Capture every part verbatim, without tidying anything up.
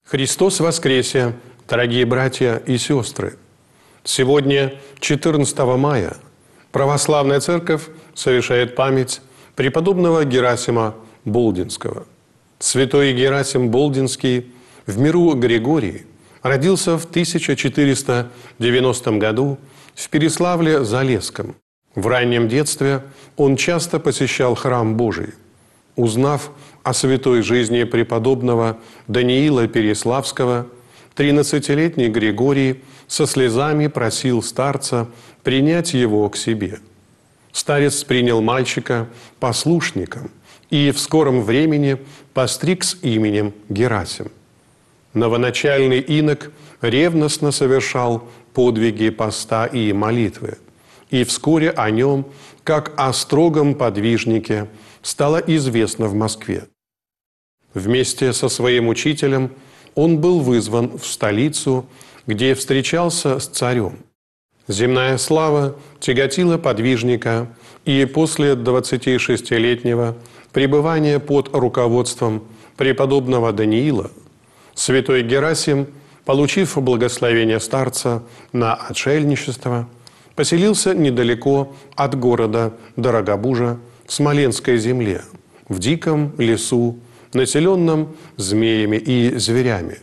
Христос воскресе, дорогие братья и сестры! Сегодня, четырнадцатого мая, Православная Церковь совершает память преподобного Герасима Болдинского. Святой Герасим Болдинский в миру Григории родился в тысяча четыреста девяностом году в Переславле-Залесском. В раннем детстве он часто посещал храм Божий. Узнав о святой жизни преподобного Даниила Переславского, тринадцатилетний Григорий со слезами просил старца принять его к себе. Старец принял мальчика послушником и в скором времени постриг с именем Герасим. Новоначальный инок ревностно совершал подвиги поста и молитвы, и вскоре о нем, как о строгом подвижнике, стало известно в Москве. Вместе со своим учителем он был вызван в столицу, где встречался с царем. Земная слава тяготила подвижника, и после двадцатишестилетнего пребывания под руководством преподобного Даниила святой Герасим, получив благословение старца на отшельничество, поселился недалеко от города Дорогобужа в Смоленской земле, в диком лесу, населенном змеями и зверями.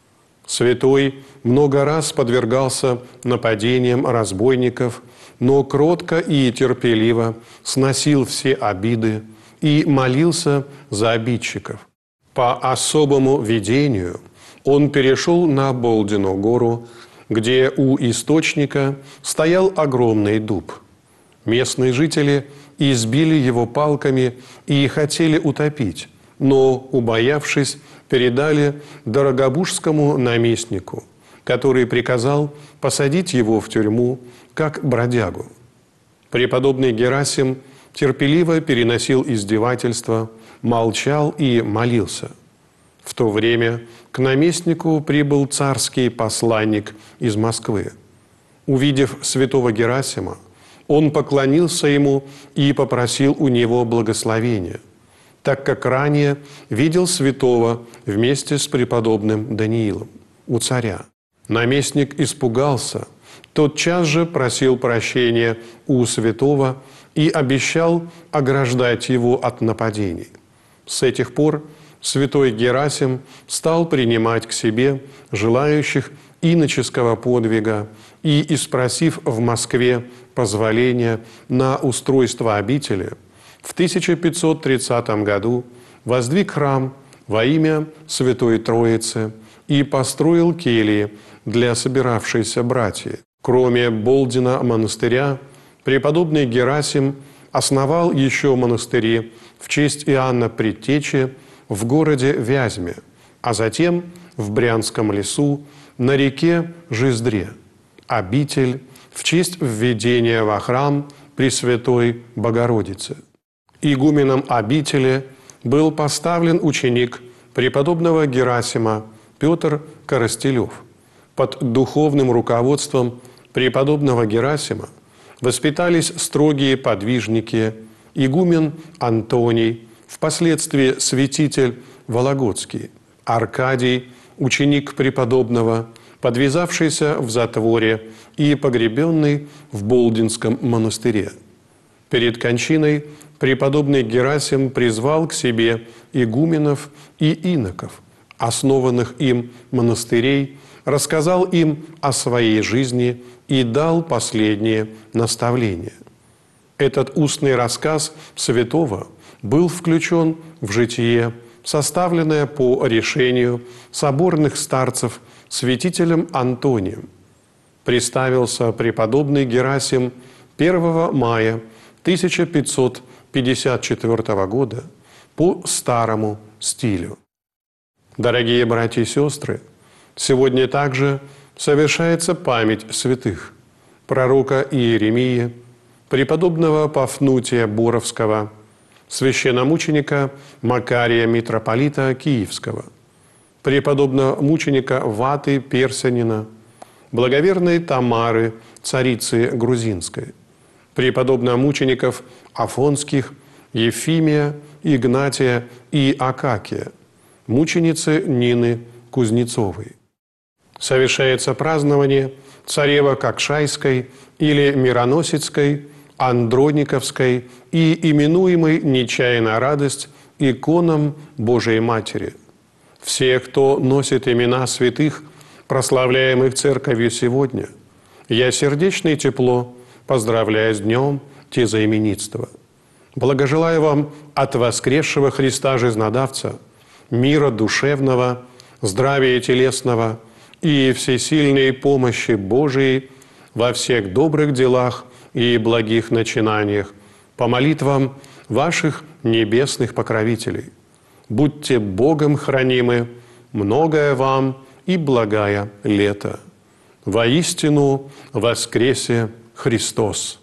Святой много раз подвергался нападениям разбойников, но кротко и терпеливо сносил все обиды и молился за обидчиков. По особому видению он перешел на Болдину гору, где у источника стоял огромный дуб. Местные жители избили его палками и хотели утопить, но, убоявшись, передали дорогобужскому наместнику, который приказал посадить его в тюрьму как бродягу. Преподобный Герасим терпеливо переносил издевательства, молчал и молился. В то время к наместнику прибыл царский посланник из Москвы. Увидев святого Герасима, он поклонился ему и попросил у него благословения, так как ранее видел святого вместе с преподобным Даниилом у царя. Наместник испугался, тотчас же просил прощения у святого и обещал ограждать его от нападений. С этих пор святой Герасим стал принимать к себе желающих иноческого подвига и, испросив в Москве позволения на устройство обители, в тысяча пятьсот тридцатом году воздвиг храм во имя Святой Троицы и построил кельи для собиравшейся братьи. Кроме Болдина монастыря, преподобный Герасим основал еще монастыри в честь Иоанна Предтечи в городе Вязьме, а затем в Брянском лесу на реке Жиздре, обитель в честь введения во храм Пресвятой Богородицы. Игуменом обители был поставлен ученик преподобного Герасима Петр Коростелев. Под духовным руководством преподобного Герасима воспитались строгие подвижники, игумен Антоний, впоследствии святитель Вологодский, Аркадий, ученик преподобного, подвязавшийся в затворе и погребенный в Болдинском монастыре. Перед кончиной преподобный Герасим призвал к себе игуменов и иноков, основанных им монастырей, рассказал им о своей жизни и дал последние наставления. Этот устный рассказ святого был включен в житие, составленное по решению соборных старцев святителем Антонием. Представился преподобный Герасим первого мая тысяча пятьсот пятьдесят четвёртого года по старому стилю. Дорогие братья и сестры, сегодня также совершается память святых пророка Иеремии, преподобного Пафнутия Боровского, священномученика Макария митрополита Киевского, преподобного мученика Ваты Персянина, благоверной Тамары, царицы Грузинской, преподобномучеников Афонских, Ефимия, Игнатия и Акакия, мученицы Нины Кузнецовой. Совершается празднование Царево-Кокшайской или Мироносецкой, Андрониковской и именуемой «Нечаянная радость» иконам Божией Матери. Все, кто носит имена святых, прославляемых Церковью сегодня, я сердечно и тепло поздравляю с днем тезаименитства. Благожелаю вам от воскресшего Христа Жизнодавца мира душевного, здравия телесного и всесильной помощи Божией во всех добрых делах и благих начинаниях по молитвам ваших небесных покровителей. Будьте Богом хранимы, многое вам и благая лето. Воистину воскресе Христос!